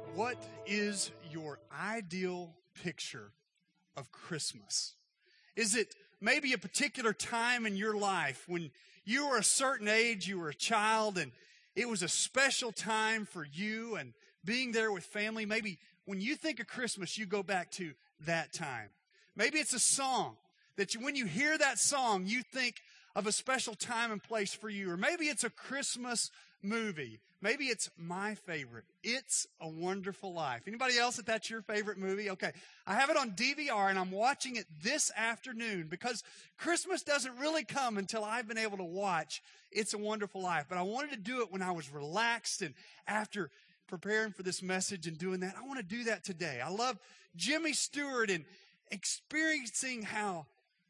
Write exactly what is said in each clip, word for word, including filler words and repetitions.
What is your ideal picture of Christmas? Is it maybe a particular time in your life when you were a certain age, you were a child, and it was a special time for you and being there with family? Maybe when you think of Christmas, you go back to that time. Maybe it's a song that you, when you hear that song, you think of a special time and place for you. Or maybe it's a Christmas movie. Maybe it's my favorite, It's a Wonderful Life. Anybody else that that's your favorite movie? Okay, I have it on D V R and I'm watching it this afternoon because Christmas doesn't really come until I've been able to watch It's a Wonderful Life. But I wanted to do it when I was relaxed, and after preparing for this message and doing that, I want to do that today. I love Jimmy Stewart and experiencing how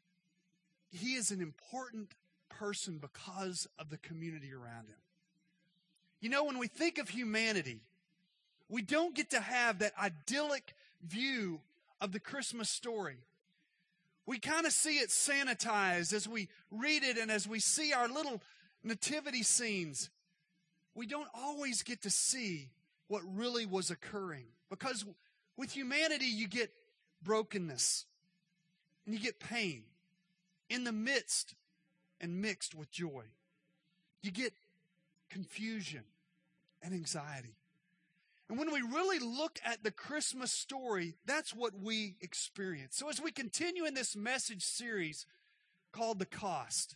he is an important person because of the community around him. You know, when we think of humanity, we don't get to have that idyllic view of the Christmas story. We kind of see it sanitized as we read it and as we see our little nativity scenes. We don't always get to see what really was occurring, because with humanity, you get brokenness and you get pain in the midst and mixed with joy. You get confusion and anxiety. And when we really look at the Christmas story, that's what we experience. So as we continue in this message series called The Cost,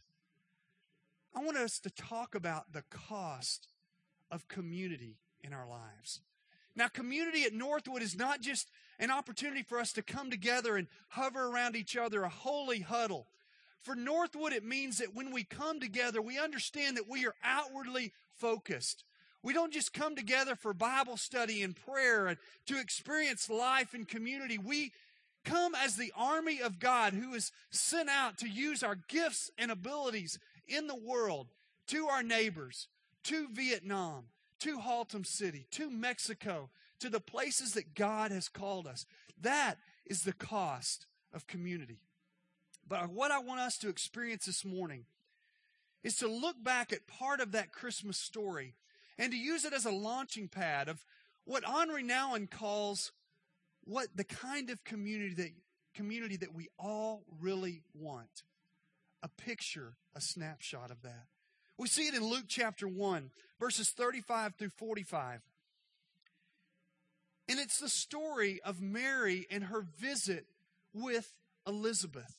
I want us to talk about the cost of community in our lives. Now, community at Northwood is not just an opportunity for us to come together and hover around each other, a holy huddle. For Northwood, it means that when we come together, we understand that we are outwardly focused. We don't just come together for Bible study and prayer and to experience life and community. We come as the army of God who is sent out to use our gifts and abilities in the world to our neighbors, to Vietnam, to Haltom City, to Mexico, to the places that God has called us. That is the cost of community. But what I want us to experience this morning is to look back at part of that Christmas story and to use it as a launching pad of what Henri Nouwen calls what the kind of community that, community that we all really want. A picture, a snapshot of that. We see it in Luke chapter one, verses thirty-five through forty-five. And it's the story of Mary and her visit with Elizabeth.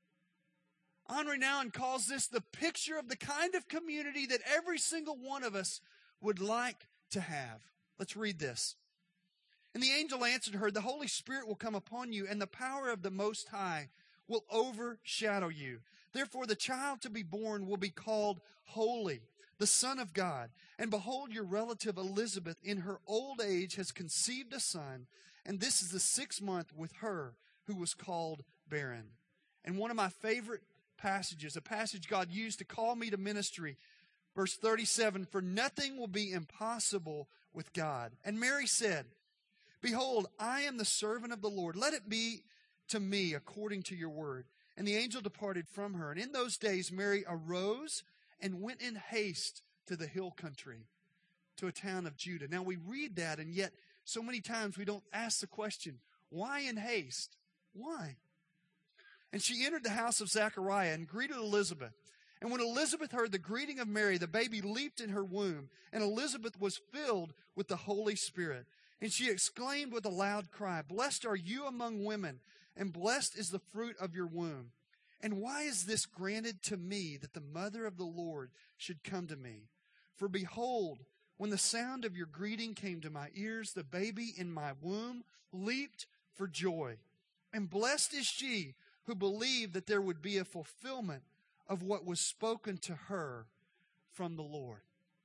Henri Nouwen calls this the picture of the kind of community that every single one of us would like to have. Let's read this. And the angel answered her, "The Holy Spirit will come upon you, and the power of the Most High will overshadow you. Therefore, the child to be born will be called Holy, the Son of God. And behold, your relative Elizabeth in her old age has conceived a son, and this is the sixth month with her who was called barren." And one of my favorite passages, a passage God used to call me to ministry, verse thirty-seven, "For nothing will be impossible with God." And Mary said, "Behold, I am the servant of the Lord. Let it be to me according to your word." And the angel departed from her. And in those days Mary arose and went in haste to the hill country, to a town of Judah. Now we read that, and yet so many times we don't ask the question, why in haste? Why? And she entered the house of Zechariah and greeted Elizabeth. And when Elizabeth heard the greeting of Mary, the baby leaped in her womb, and Elizabeth was filled with the Holy Spirit. And she exclaimed with a loud cry, "Blessed are you among women, and blessed is the fruit of your womb. And why is this granted to me, that the mother of the Lord should come to me? For behold, when the sound of your greeting came to my ears, the baby in my womb leaped for joy. And blessed is she who believed that there would be a fulfillment of what was spoken to her from the Lord."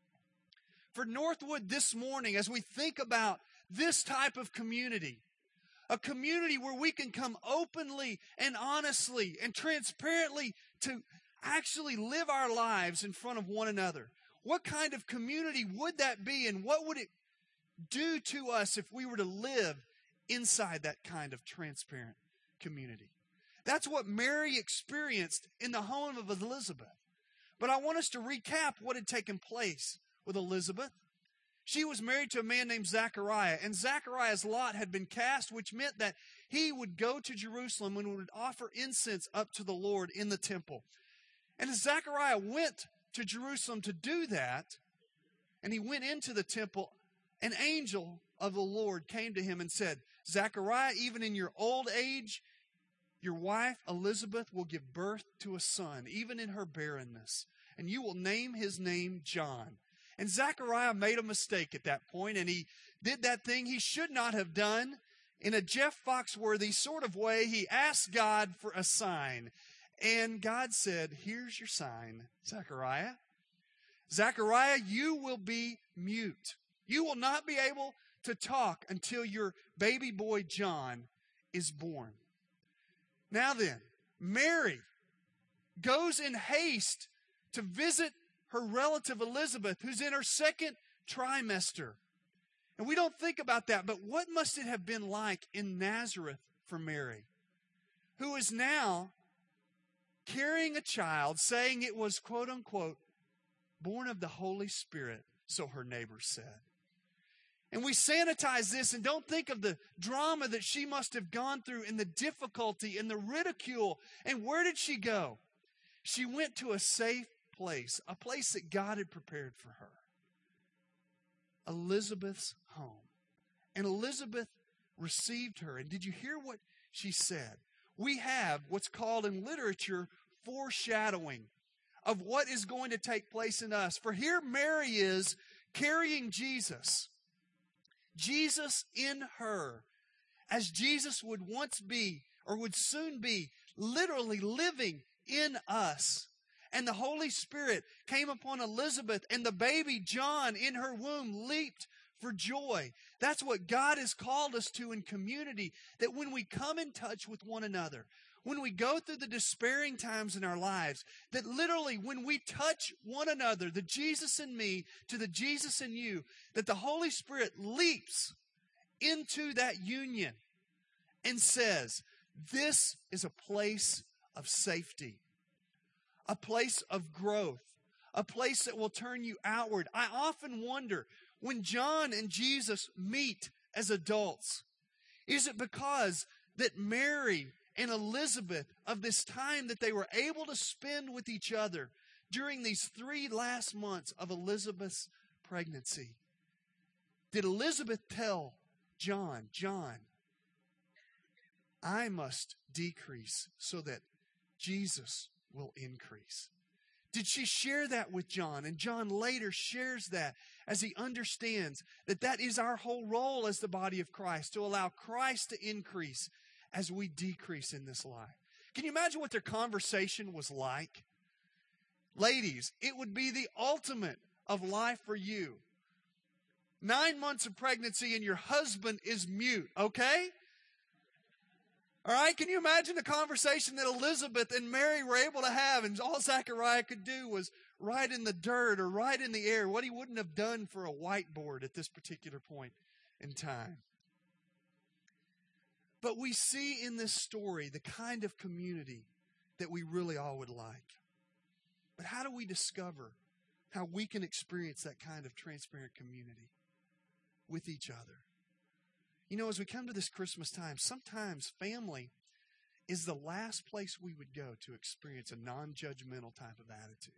For Northwood this morning, as we think about this type of community, a community where we can come openly and honestly and transparently to actually live our lives in front of one another. What kind of community would that be, and what would it do to us if we were to live inside that kind of transparent community? That's what Mary experienced in the home of Elizabeth. But I want us to recap what had taken place with Elizabeth. She was married to a man named Zechariah, and Zechariah's lot had been cast, which meant that he would go to Jerusalem and would offer incense up to the Lord in the temple. And as Zechariah went to Jerusalem to do that, and he went into the temple, an angel of the Lord came to him and said, Zechariah, even in your old age, your wife Elizabeth will give birth to a son, even in her barrenness, and you will name his name John. And Zechariah made a mistake at that point, and he did that thing he should not have done. In a Jeff Foxworthy sort of way, he asked God for a sign. And God said, here's your sign, Zechariah. Zechariah, you will be mute. You will not be able to talk until your baby boy John is born. Now then, Mary goes in haste to visit her relative Elizabeth, who's in her second trimester. And we don't think about that, but what must it have been like in Nazareth for Mary, who is now carrying a child, saying it was, quote unquote, born of the Holy Spirit, so her neighbors said. And we sanitize this and don't think of the drama that she must have gone through and the difficulty and the ridicule. And where did she go? She went to a safe place, a place that God had prepared for her. Elizabeth's home. And Elizabeth received her. And did you hear what she said? We have what's called in literature foreshadowing of what is going to take place in us. For here Mary is carrying Jesus. Jesus in her, as Jesus would once be, or would soon be, literally living in us. And the Holy Spirit came upon Elizabeth, and the baby John in her womb leaped for joy. That's what God has called us to in community, that when we come in touch with one another, when we go through the despairing times in our lives, that literally when we touch one another, the Jesus in me to the Jesus in you, that the Holy Spirit leaps into that union and says, this is a place of safety, a place of growth, a place that will turn you outward. I often wonder, when John and Jesus meet as adults, is it because that Mary and Elizabeth, of this time that they were able to spend with each other during these three last months of Elizabeth's pregnancy, did Elizabeth tell John, John, I must decrease so that Jesus will increase? Did she share that with John? And John later shares that as he understands that that is our whole role as the body of Christ, to allow Christ to increase as we decrease in this life. Can you imagine what their conversation was like? Ladies, it would be the ultimate of life for you. Nine months of pregnancy and your husband is mute, okay? All right, can you imagine the conversation that Elizabeth and Mary were able to have, and all Zechariah could do was write in the dirt or write in the air what he wouldn't have done for a whiteboard at this particular point in time. But we see in this story the kind of community that we really all would like. But how do we discover how we can experience that kind of transparent community with each other? You know, as we come to this Christmas time, sometimes family is the last place we would go to experience a non-judgmental type of attitude.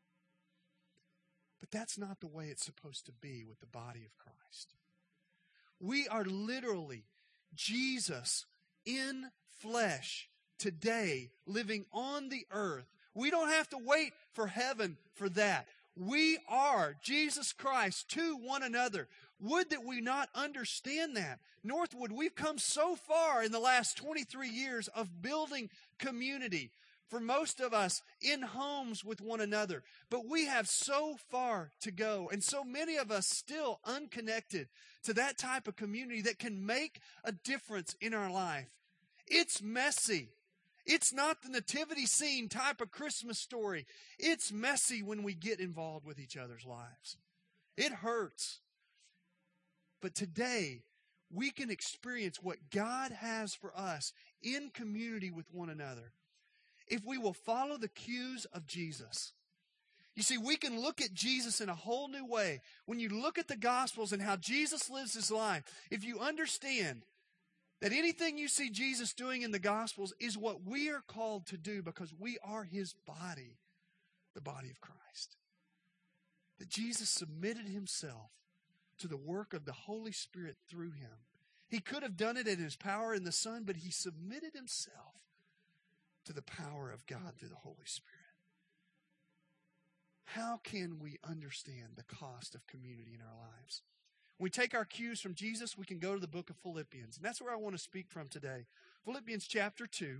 But that's not the way it's supposed to be with the body of Christ. We are literally Jesus in flesh today, living on the earth. We don't have to wait for heaven for that. We are Jesus Christ to one another. Would that we not understand that. Northwood, we've come so far in the last twenty-three years of building community. For most of us, in homes with one another. But we have so far to go. And so many of us still unconnected to that type of community that can make a difference in our life. It's messy. It's not the nativity scene type of Christmas story. It's messy when we get involved with each other's lives. It hurts. But today, we can experience what God has for us in community with one another if we will follow the cues of Jesus. You see, we can look at Jesus in a whole new way. When you look at the Gospels and how Jesus lives his life, if you understand that anything you see Jesus doing in the Gospels is what we are called to do because we are his body, the body of Christ. That Jesus submitted himself to the work of the Holy Spirit through him. He could have done it in his power in the Son, but he submitted himself to the power of God through the Holy Spirit. How can we understand the cost of community in our lives? When we take our cues from Jesus, we can go to the book of Philippians. And that's where I want to speak from today. Philippians chapter two.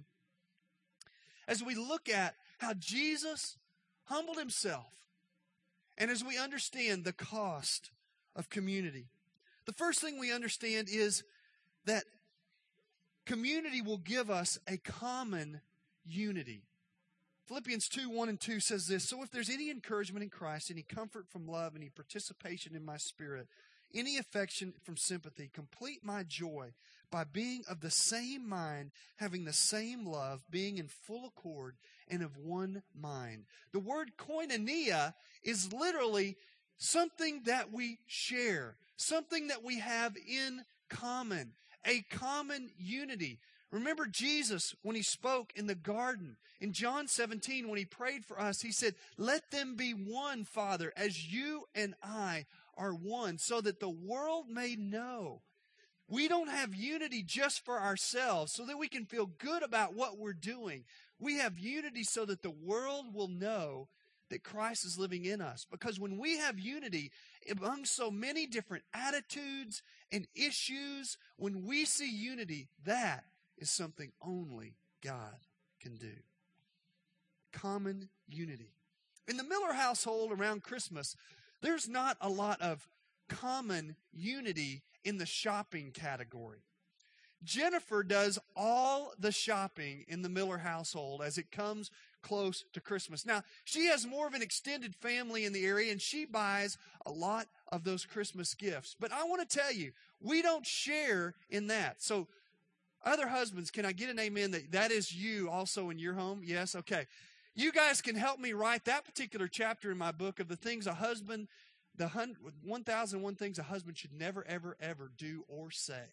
As we look at how Jesus humbled himself, and as we understand the cost of community, the first thing we understand is that community will give us a common unity. Philippians two, one and two says this, "So if there's any encouragement in Christ, any comfort from love, any participation in my spirit, any affection from sympathy, complete my joy by being of the same mind, having the same love, being in full accord and of one mind." The word koinonia is literally something that we share, something that we have in common, a common unity. Remember Jesus when he spoke in the garden. In John seventeen, when he prayed for us, he said, "Let them be one, Father, as you and I are one, so that the world may know." We don't have unity just for ourselves so that we can feel good about what we're doing. We have unity so that the world will know that Christ is living in us. Because when we have unity among so many different attitudes and issues, when we see unity, that is something only God can do. Common unity. In the Miller household around Christmas, there's not a lot of common unity in the shopping category. Jennifer does all the shopping in the Miller household as it comes close to Christmas. Now, she has more of an extended family in the area, and she buys a lot of those Christmas gifts. But I want to tell you, we don't share in that. So, other husbands, can I get an amen that that is you also in your home? Yes? Okay. You guys can help me write that particular chapter in my book of the things a husband, the one thousand one things a husband should never, ever, ever do or say.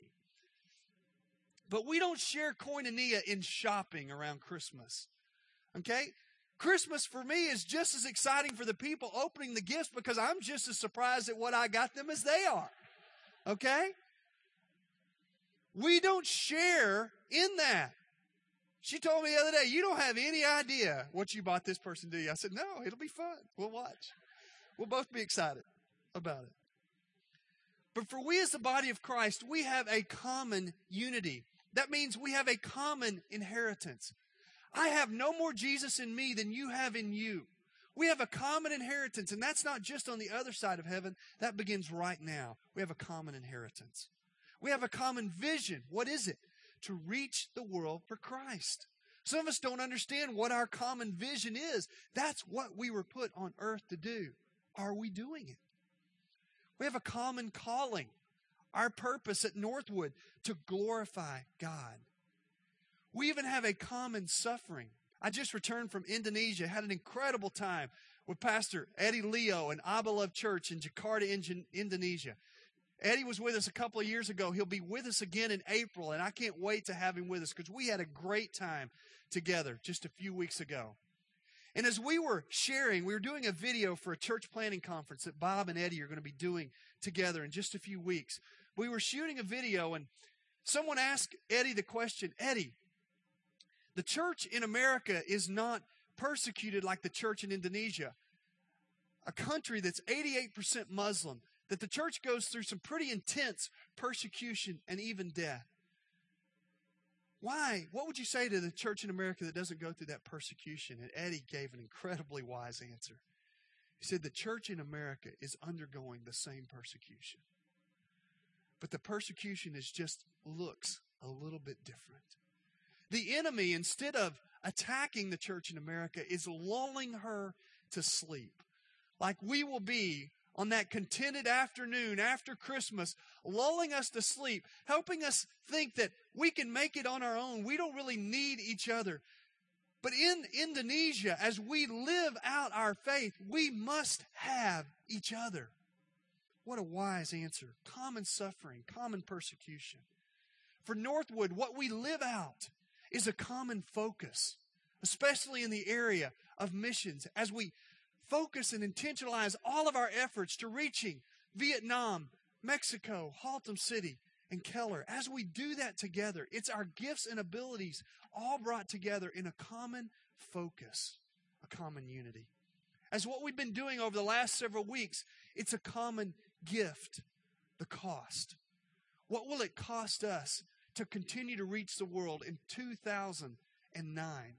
But we don't share koinonia in shopping around Christmas. Okay? Christmas for me is just as exciting for the people opening the gifts because I'm just as surprised at what I got them as they are. Okay? We don't share in that. She told me the other day, "You don't have any idea what you bought this person, do you?" I said, "No, it'll be fun. We'll watch. We'll both be excited about it." But for we as the body of Christ, we have a common unity. That means we have a common inheritance. I have no more Jesus in me than you have in you. We have a common inheritance, and that's not just on the other side of heaven. That begins right now. We have a common inheritance. We have a common vision. What is it? To reach the world for Christ. Some of us don't understand what our common vision is. That's what we were put on earth to do. Are we doing it? We have a common calling. Our purpose at Northwood, to glorify God. We even have a common suffering. I just returned from Indonesia, had an incredible time with Pastor Eddie Leo and Abba Love Church in Jakarta, Indonesia. Eddie was with us a couple of years ago. He'll be with us again in April, and I can't wait to have him with us because we had a great time together just a few weeks ago. And as we were sharing, we were doing a video for a church planning conference that Bob and Eddie are going to be doing together in just a few weeks. We were shooting a video, and someone asked Eddie the question, "Eddie, the church in America is not persecuted like the church in Indonesia, a country that's eighty-eight percent Muslim, that the church goes through some pretty intense persecution and even death. Why? What would you say to the church in America that doesn't go through that persecution?" And Eddie gave an incredibly wise answer. He said, "The church in America is undergoing the same persecution. But the persecution is just looks a little bit different. The enemy, instead of attacking the church in America, is lulling her to sleep. Like we will be on that contented afternoon after Christmas, lulling us to sleep, helping us think that we can make it on our own. We don't really need each other. But in Indonesia, as we live out our faith, we must have each other. What a wise answer. Common suffering, common persecution. For Northwood, what we live out is a common focus, especially in the area of missions, as we focus and intentionalize all of our efforts to reaching Vietnam, Mexico, Haltom City, and Keller. As we do that together, it's our gifts and abilities all brought together in a common focus, a common unity. As what we've been doing over the last several weeks, it's a common gift, the cost. What will it cost us to continue to reach the world in two thousand nine?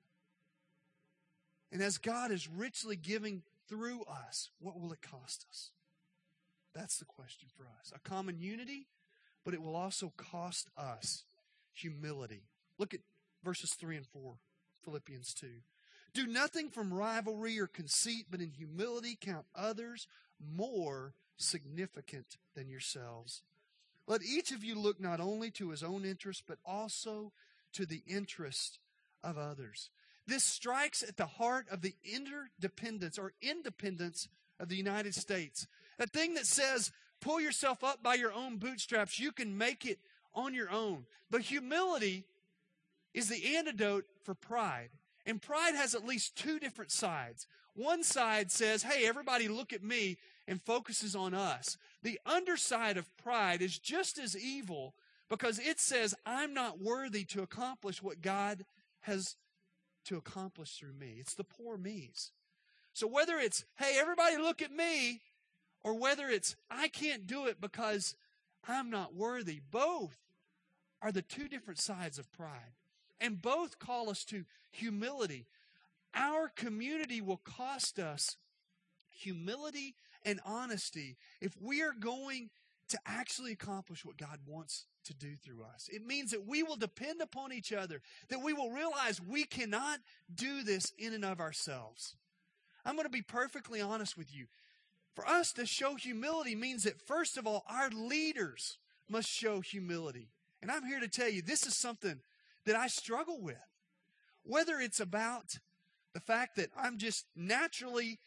And as God is richly giving through us, what will it cost us? That's the question for us. A common unity, but it will also cost us humility. Look at verses three and four, Philippians two. Do nothing from rivalry or conceit, but in humility count others more significant than yourselves. Let each of you look not only to his own interest, but also to the interest of others. This strikes at the heart of the interdependence or independence of the United States. That thing that says, pull yourself up by your own bootstraps. You can make it on your own. But humility is the antidote for pride. And pride has at least two different sides. One side says, hey, everybody look at me, and focuses on us. The underside of pride is just as evil because it says, I'm not worthy to accomplish what God has to accomplish through me. It's the poor me's. So whether it's, hey, everybody look at me, or whether it's, I can't do it because I'm not worthy, both are the two different sides of pride. And both call us to humility. Our community will cost us humility and honesty if we are going to actually accomplish what God wants to do through us. It means that we will depend upon each other, that we will realize we cannot do this in and of ourselves. I'm going to be perfectly honest with you. For us to show humility means that, first of all, our leaders must show humility. And I'm here to tell you, this is something that I struggle with. Whether it's about the fact that I'm just naturally,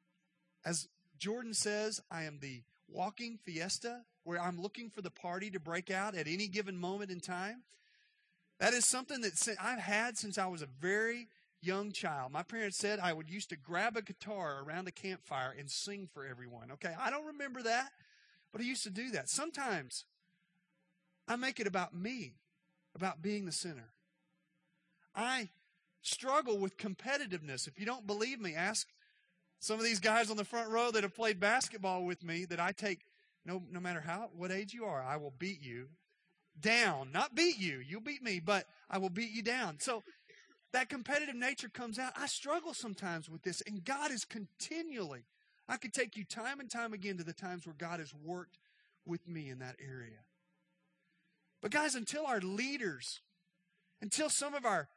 as Jordan says, I am the walking fiesta, where I'm looking for the party to break out at any given moment in time. That is something that I've had since I was a very young child. My parents said I would used to grab a guitar around a campfire and sing for everyone. Okay, I don't remember that, but I used to do that. Sometimes I make it about me, about being the center. I struggle with competitiveness. If you don't believe me, ask some of these guys on the front row that have played basketball with me that I take, no, no matter how, what age you are, I will beat you down. Not beat you. You'll beat me, but I will beat you down. So that competitive nature comes out. I struggle sometimes with this, and God is continually, I could take you time and time again to the times where God has worked with me in that area. But guys, until our leaders, until some of our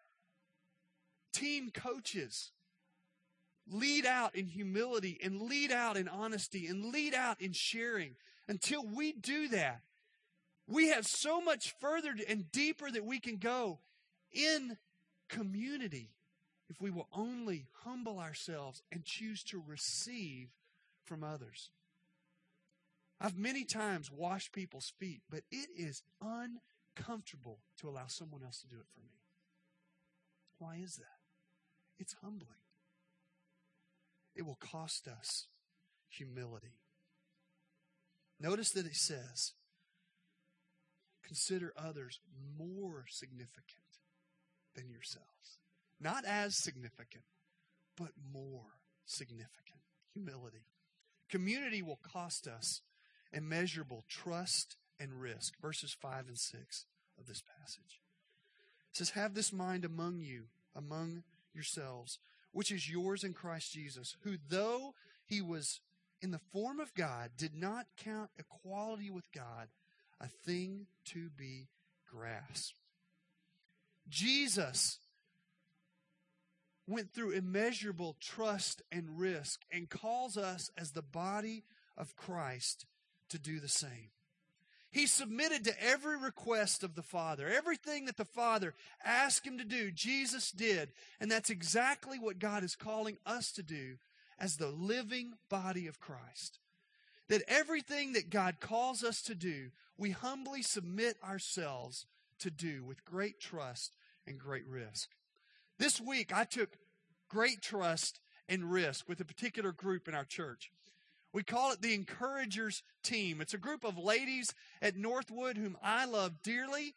team coaches lead out in humility and lead out in honesty and lead out in sharing, until we do that, we have so much further and deeper that we can go in community if we will only humble ourselves and choose to receive from others. I've many times washed people's feet, but it is uncomfortable to allow someone else to do it for me. Why is that? It's humbling. It will cost us humility. Notice that it says, consider others more significant than yourselves. Not as significant, but more significant. Humility. Community will cost us immeasurable trust and risk. Verses five and six of this passage. It says, have this mind among you, among yourselves, which is yours in Christ Jesus, who though he was in the form of God, did not count equality with God a thing to be grasped. Jesus went through immeasurable trust and risk and calls us as the body of Christ to do the same. He submitted to every request of the Father. Everything that the Father asked him to do, Jesus did. And that's exactly what God is calling us to do as the living body of Christ. That everything that God calls us to do, we humbly submit ourselves to do with great trust and great risk. This week, I took great trust and risk with a particular group in our church. We call it the Encouragers Team. It's a group of ladies at Northwood whom I love dearly.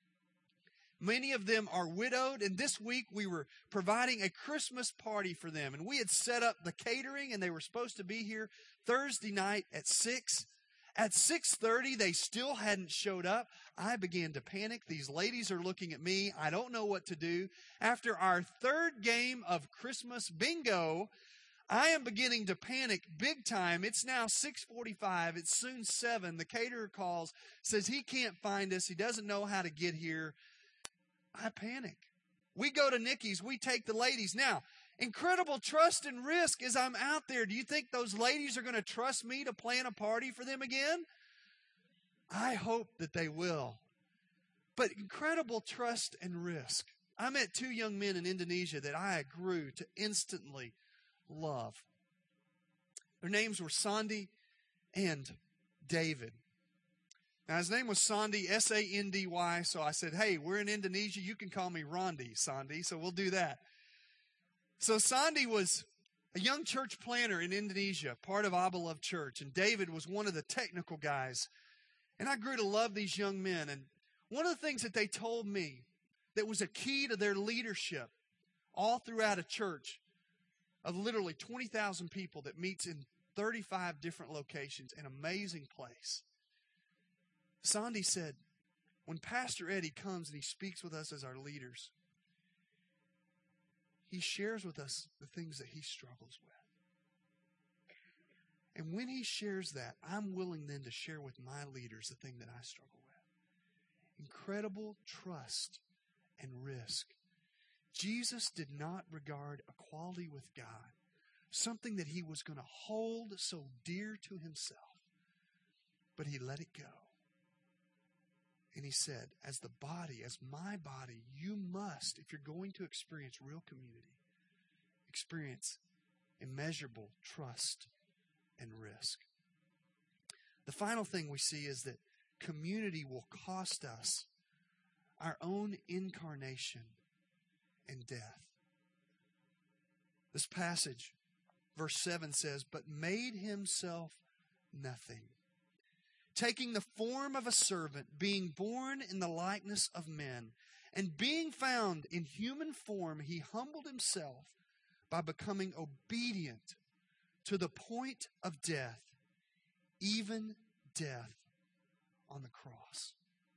Many of them are widowed, and this week we were providing a Christmas party for them. And we had set up the catering, and they were supposed to be here Thursday night at six. At six thirty, they still hadn't showed up. I began to panic. These ladies are looking at me. I don't know what to do. After our third game of Christmas bingo, I am beginning to panic big time. It's now six forty-five. It's soon seven. The caterer calls, says he can't find us. He doesn't know how to get here. I panic. We go to Nikki's. We take the ladies. Now, incredible trust and risk as I'm out there. Do you think those ladies are going to trust me to plan a party for them again? I hope that they will. But incredible trust and risk. I met two young men in Indonesia that I grew to instantly love. Their names were Sandy and David. Now, his name was Sandy, S A N D Y, so I said, hey, we're in Indonesia. You can call me Rondi, Sandy, so we'll do that. So Sandy was a young church planner in Indonesia, part of Abba Love Church, and David was one of the technical guys. And I grew to love these young men. And one of the things that they told me that was a key to their leadership all throughout a church of literally twenty thousand people that meets in thirty-five different locations, an amazing place. Sandy said, when Pastor Eddie comes and he speaks with us as our leaders, he shares with us the things that he struggles with. And when he shares that, I'm willing then to share with my leaders the thing that I struggle with. Incredible trust and risk. Jesus did not regard equality with God, something that he was going to hold so dear to himself, but he let it go. And he said, as the body, as my body, you must, if you're going to experience real community, experience immeasurable trust and risk. The final thing we see is that community will cost us our own incarnation and death. This passage, verse seven says, but made himself nothing, taking the form of a servant, being born in the likeness of men, and being found in human form, he humbled himself by becoming obedient to the point of death, even death on the cross.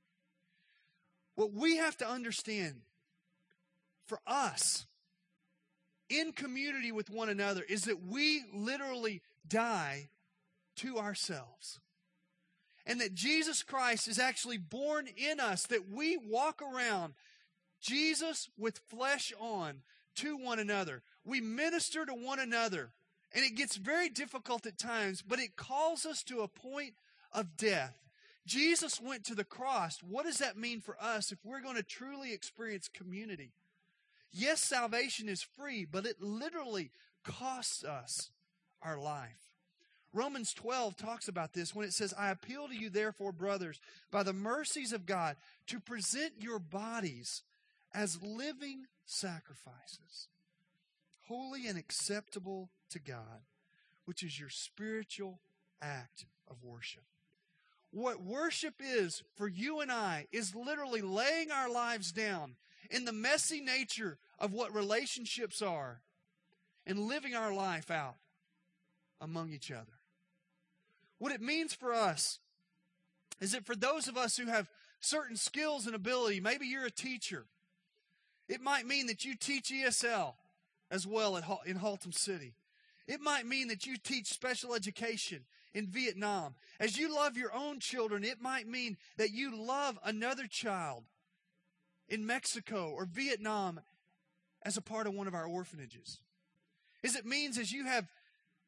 What we have to understand for us in community with one another is that we literally die to ourselves. And that Jesus Christ is actually born in us, that we walk around Jesus with flesh on to one another. We minister to one another. And it gets very difficult at times, but it calls us to a point of death. Jesus went to the cross. What does that mean for us if we're going to truly experience community? Yes, salvation is free, but it literally costs us our life. Romans twelve talks about this when it says, I appeal to you, therefore, brothers, by the mercies of God, to present your bodies as living sacrifices, holy and acceptable to God, which is your spiritual act of worship. What worship is for you and I is literally laying our lives down in the messy nature of what relationships are and living our life out among each other. What it means for us is that for those of us who have certain skills and ability, maybe you're a teacher. It might mean that you teach E S L as well at, in Haltom City. It might mean that you teach special education in Vietnam. As you love your own children, it might mean that you love another child in Mexico or Vietnam as a part of one of our orphanages. As it means as you have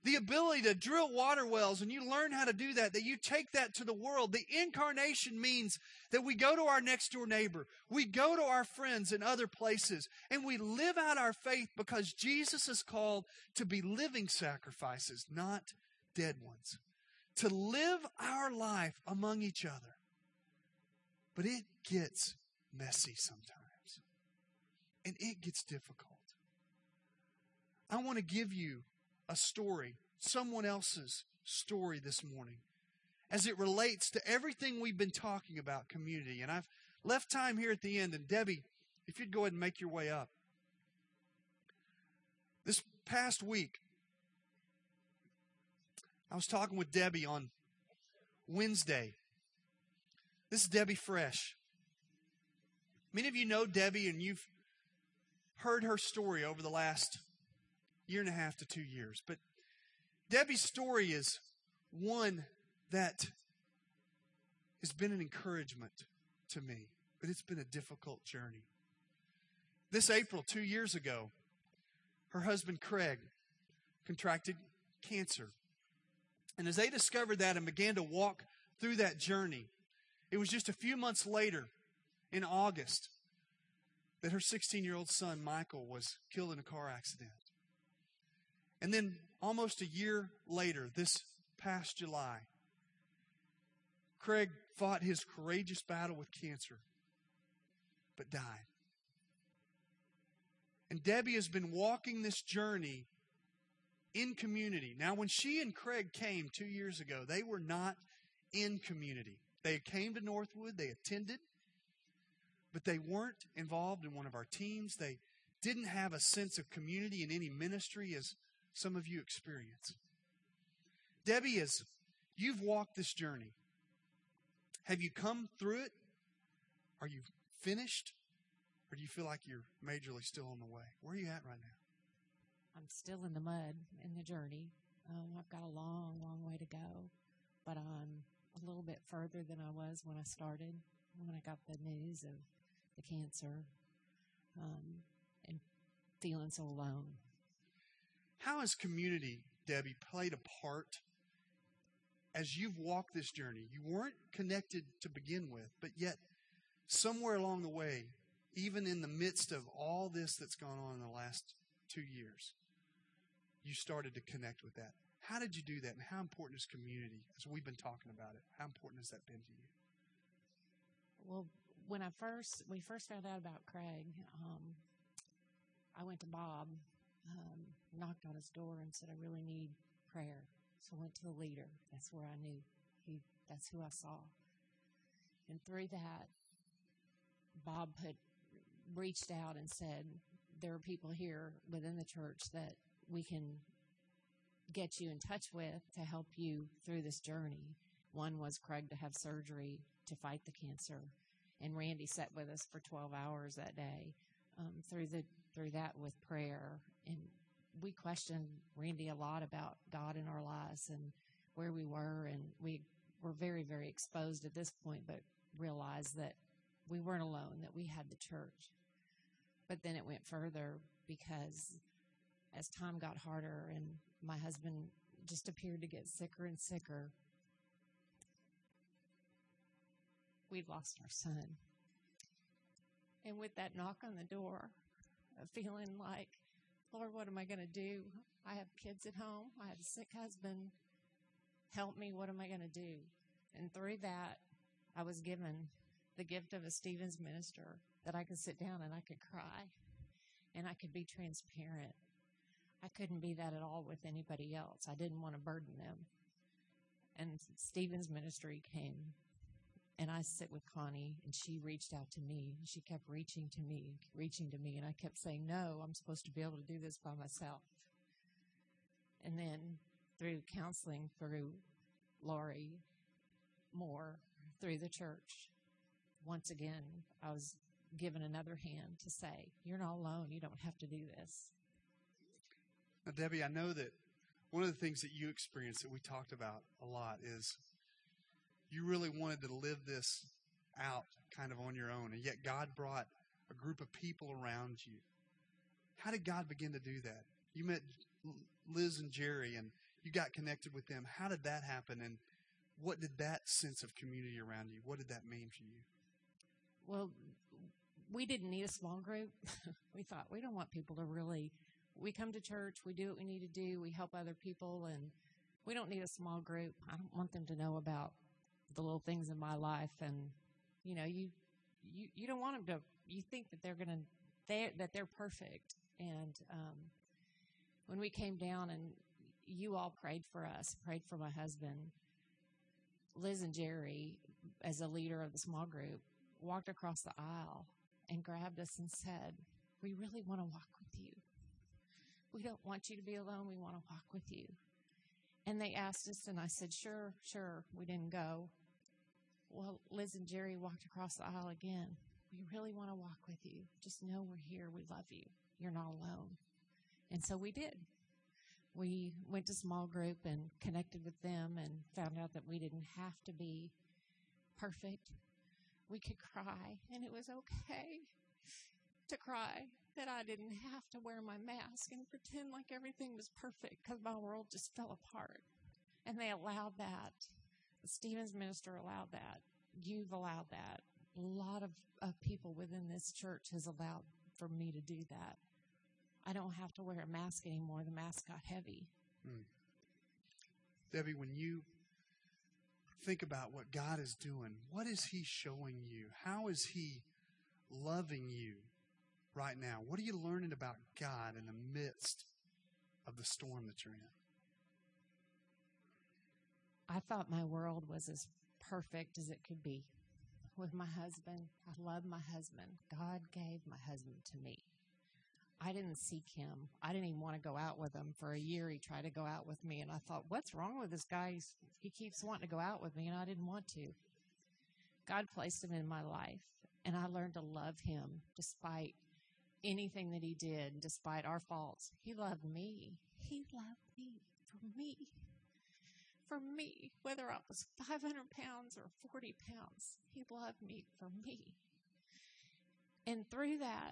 The ability to drill water wells, and you learn how to do that, that you take that to the world. The incarnation means that we go to our next door neighbor, we go to our friends in other places, and we live out our faith because Jesus is called to be living sacrifices, not dead ones. To live our life among each other. But it gets messy sometimes. And it gets difficult. I want to give you a story, someone else's story this morning, as it relates to everything we've been talking about community. And I've left time here at the end. And Debbie, if you'd go ahead and make your way up. This past week, I was talking with Debbie on Wednesday. This is Debbie Fresh. Many of you know Debbie, and you've heard her story over the last year and a half to two years. But Debbie's story is one that has been an encouragement to me, but it's been a difficult journey. This April, two years ago, her husband Craig contracted cancer. And as they discovered that and began to walk through that journey, it was just a few months later, in August, that her sixteen-year-old son, Michael, was killed in a car accident. And then almost a year later, this past July, Craig fought his courageous battle with cancer, but died. And Debbie has been walking this journey in community. Now, when she and Craig came two years ago, they were not in community. They came to Northwood, they attended, but they weren't involved in one of our teams. They didn't have a sense of community in any ministry as some of you experience. Debbie, as you've walked this journey, have you come through it? Are you finished? Or do you feel like you're majorly still on the way? Where are you at right now? I'm still in the mud in the journey. Um, I've got a long, long way to go, but I'm a little bit further than I was when I started, when I got the news of the cancer, um, and feeling so alone. How has community, Debbie, played a part as you've walked this journey? You weren't connected to begin with, but yet somewhere along the way, even in the midst of all this that's gone on in the last two years, you started to connect with that. How did you do that, and how important is community, as we've been talking about it? How important has that been to you? Well, when I first, we first found out about Craig, um, I went to Bob, um, knocked on his door and said, I really need prayer. So I went to the leader. That's where I knew he, that's who I saw. And through that, Bob had reached out and said, there are people here within the church that we can get you in touch with to help you through this journey. One was Craig to have surgery to fight the cancer. And Randy sat with us for twelve hours that day, um, through the, through that with prayer. And we questioned Randy a lot about God in our lives and where we were. And we were very, very exposed at this point, but realized that we weren't alone, that we had the church. But then it went further because as time got harder and my husband just appeared to get sicker and sicker, we'd lost our son. And with that knock on the door, of feeling like, Lord, what am I going to do? I have kids at home. I have a sick husband. Help me. What am I going to do? And through that, I was given the gift of a Stevens minister that I could sit down and I could cry and I could be transparent. I couldn't be that at all with anybody else. I didn't want to burden them. And Stevens ministry came, and I sit with Connie, and she reached out to me. She kept reaching to me, reaching to me, and I kept saying, no, I'm supposed to be able to do this by myself. And then through counseling, through Laurie Moore, through the church, once again, I was given another hand to say, you're not alone. You don't have to do this. Now, Debbie, I know that one of the things that you experienced that we talked about a lot is you really wanted to live this out kind of on your own, and yet God brought a group of people around you. How did God begin to do that? You met Liz and Jerry, and you got connected with them. How did that happen? And what did that sense of community around you, what did that mean for you? Well, we didn't need a small group. We thought, we don't want people to really, we come to church, we do what we need to do, we help other people, and we don't need a small group. I don't want them to know about the little things in my life. And, you know, you, you, you don't want them to, you think that they're going to, they're, that they're perfect. And um, when we came down and you all prayed for us, prayed for my husband, Liz and Jerry, as a leader of the small group, walked across the aisle and grabbed us and said, we really want to walk with you. We don't want you to be alone. We want to walk with you. And they asked us, and I said, sure, sure. We didn't go. Well, Liz and Jerry walked across the aisle again. We really want to walk with you. Just know we're here. We love you. You're not alone. And so we did. We went to small group and connected with them and found out that we didn't have to be perfect. We could cry, and it was okay to cry, that I didn't have to wear my mask and pretend like everything was perfect because my world just fell apart. And they allowed that. The Stevens minister allowed that. You've allowed that. A lot of, of people within this church has allowed for me to do that. I don't have to wear a mask anymore. The mask got heavy. Hmm. Debbie, when you think about what God is doing, what is he showing you? How is he loving you right now? What are you learning about God in the midst of the storm that you're in? I thought my world was as perfect as it could be with my husband. I love my husband. God gave my husband to me. I didn't seek him. I didn't even want to go out with him. For a year, he tried to go out with me, and I thought, what's wrong with this guy? He's, he keeps wanting to go out with me, and I didn't want to. God placed him in my life, and I learned to love him despite anything that he did, despite our faults. He loved me. He loved me for me. For me, whether I was five hundred pounds or forty pounds, he loved me for me. And through that,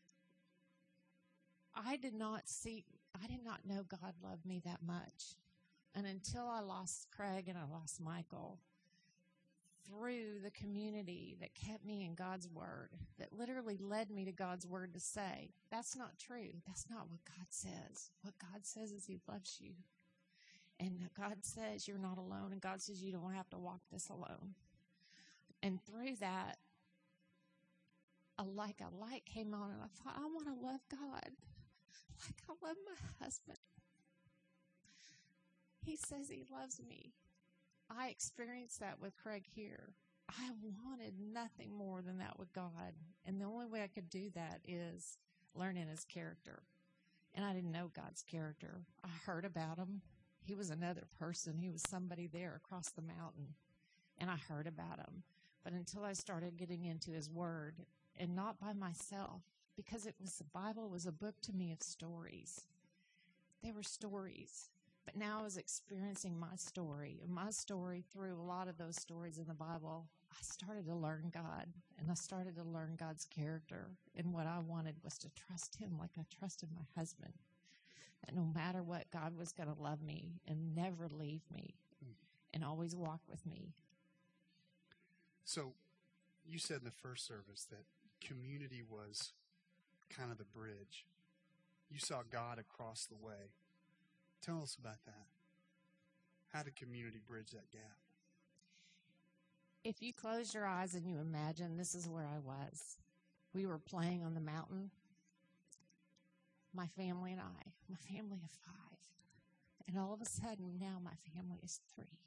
I did not see, I did not know God loved me that much. And until I lost Craig and I lost Michael, through the community that kept me in God's word, that literally led me to God's word to say, that's not true. That's not what God says. What God says is he loves you. And God says you're not alone. And God says you don't have to walk this alone. And through that, a like a light came on, and I thought, I want to love God like I love my husband. He says he loves me. I experienced that with Craig here. I wanted nothing more than that with God. And the only way I could do that is learning his character. And I didn't know God's character. I heard about him. He was another person. He was somebody there across the mountain. And I heard about him. But until I started getting into his word, and not by myself, because it was the Bible was a book to me of stories. They were stories. But now I was experiencing my story. And my story, through a lot of those stories in the Bible, I started to learn God. And I started to learn God's character. And what I wanted was to trust him like I trusted my husband. That no matter what, God was going to love me and never leave me and always walk with me. So you said in the first service that community was kind of the bridge. You saw God across the way. Tell us about that. How did community bridge that gap? If you close your eyes and you imagine this is where I was. We were playing on the mountain. My family and I, my family of five. And all of a sudden, now my family is three.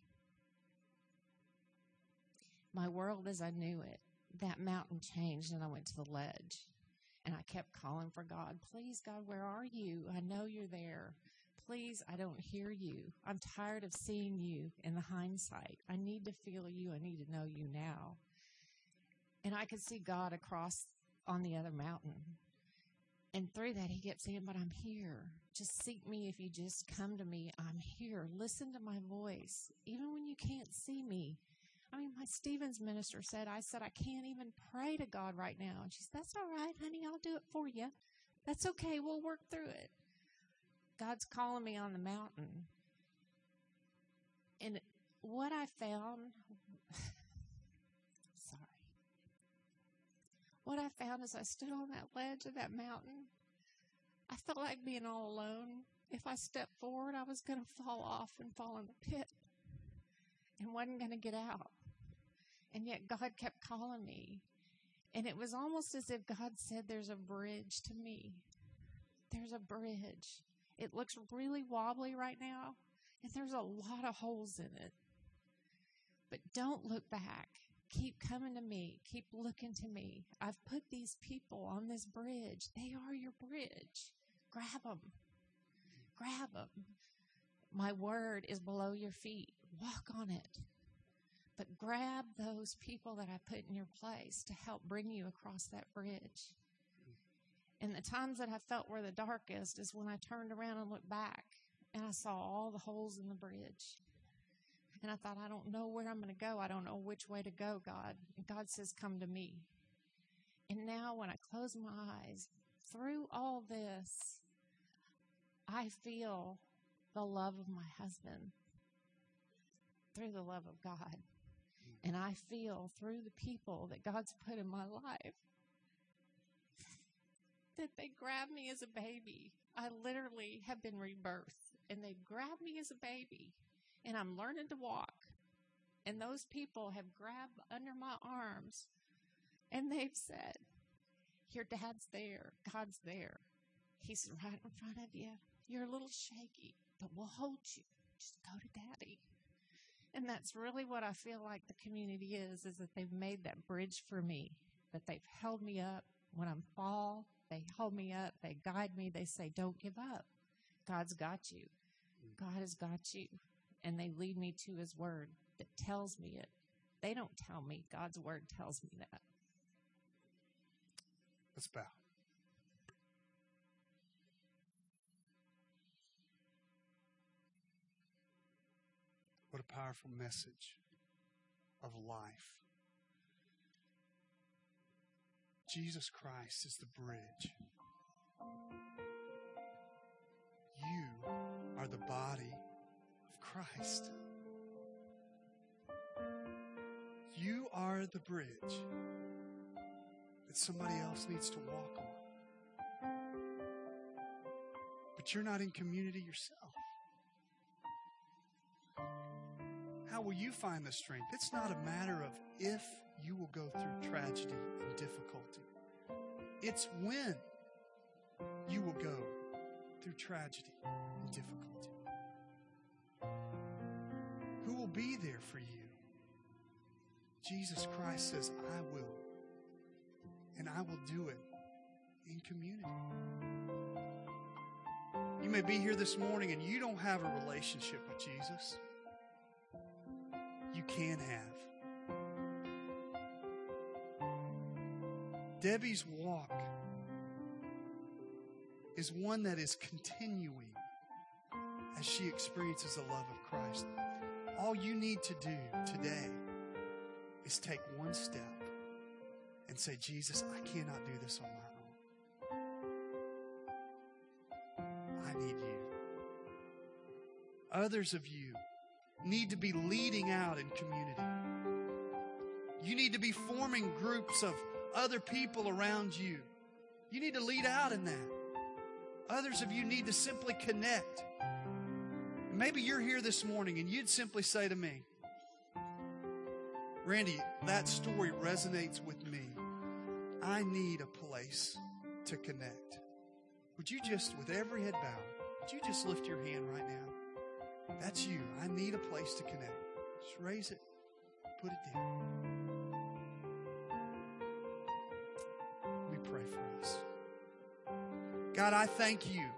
My world as I knew it, that mountain changed, and I went to the ledge. And I kept calling for God. Please, God, where are you? I know you're there. Please, I don't hear you. I'm tired of seeing you in the hindsight. I need to feel you. I need to know you now. And I could see God across on the other mountain. And through that, he kept saying, but I'm here. Just seek me. If you just come to me, I'm here. Listen to my voice. Even when you can't see me. I mean, my Stevens minister said, I said, I can't even pray to God right now. And she said, that's all right, honey. I'll do it for you. That's okay. We'll work through it. God's calling me on the mountain. And what I found, sorry, what I found as I stood on that ledge of that mountain, I felt like being all alone. If I stepped forward, I was going to fall off and fall in the pit and wasn't going to get out. And yet God kept calling me. And it was almost as if God said, there's a bridge to me. There's a bridge. It looks really wobbly right now, and there's a lot of holes in it. But don't look back. Keep coming to me. Keep looking to me. I've put these people on this bridge. They are your bridge. Grab them. Grab them. My word is below your feet. Walk on it. But grab those people that I put in your place to help bring you across that bridge. And the times that I felt were the darkest is when I turned around and looked back and I saw all the holes in the bridge. And I thought, I don't know where I'm going to go. I don't know which way to go, God. And God says, come to me. And now when I close my eyes, through all this, I feel the love of my husband through the love of God. And I feel through the people that God's put in my life that they grabbed me as a baby. I literally have been rebirthed, and they've grabbed me as a baby, and I'm learning to walk. And those people have grabbed under my arms, and they've said, your dad's there. God's there. He's right in front of you. You're a little shaky, but we'll hold you. Just go to Daddy. And that's really what I feel like the community is, is that they've made that bridge for me, that they've held me up when I fall. They hold me up. They guide me. They say, don't give up. God's got you. God has got you. And they lead me to his word that tells me it. They don't tell me. God's word tells me that. Let's bow. What a powerful message of life. Jesus Christ is the bridge. You are the body of Christ. You are the bridge that somebody else needs to walk on. But you're not in community yourself. How will you find the strength? It's not a matter of if you will go through tragedy and difficulty. It's when you will go through tragedy and difficulty. Who will be there for you? Jesus Christ says, I will. And I will do it in community. You may be here this morning and you don't have a relationship with Jesus. You can have. Debbie's walk is one that is continuing as she experiences the love of Christ. All you need to do today is take one step and say, Jesus, I cannot do this on my own. I need you. Others of you need to be leading out in community. You need to be forming groups of other people around you. You need to lead out in that. Others of you need to simply connect. Maybe you're here this morning and you'd simply say to me, Randy, that story resonates with me. I need a place to connect. Would you just, with every head bowed, would you just lift your hand right now? That's you. I need a place to connect. Just raise it. Put it down. Let me pray for us. God, I thank you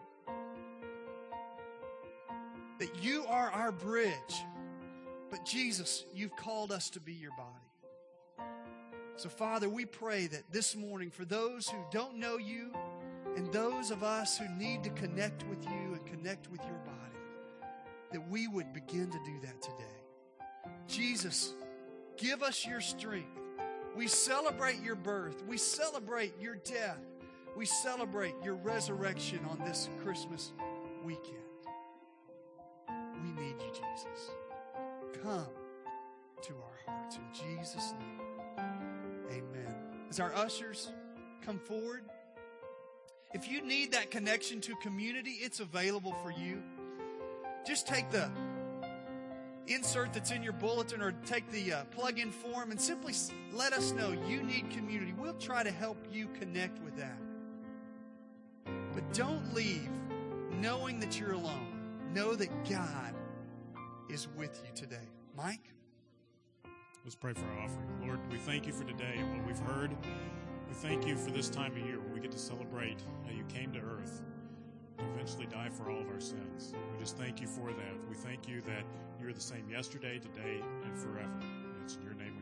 that you are our bridge. But Jesus, you've called us to be your body. So Father, we pray that this morning for those who don't know you and those of us who need to connect with you and connect with your body, that we would begin to do that today. Jesus, give us your strength. We celebrate your birth. We celebrate your death. We celebrate your resurrection on this Christmas weekend. We need you, Jesus. come to our hearts. In Jesus' name, amen. As our ushers come forward, if you need that connection to community, it's available for you. Just take the insert that's in your bulletin or take the uh, plug-in form and simply let us know you need community. We'll try to help you connect with that. But don't leave knowing that you're alone. Know that God is with you today. Mike? Let's pray for our offering. Lord, we thank you for today and what we've heard. We thank you for this time of year where we get to celebrate how you came to earth to eventually die for all of our sins. We just thank you for that. We thank you that you're the same yesterday, today, and forever. It's in your name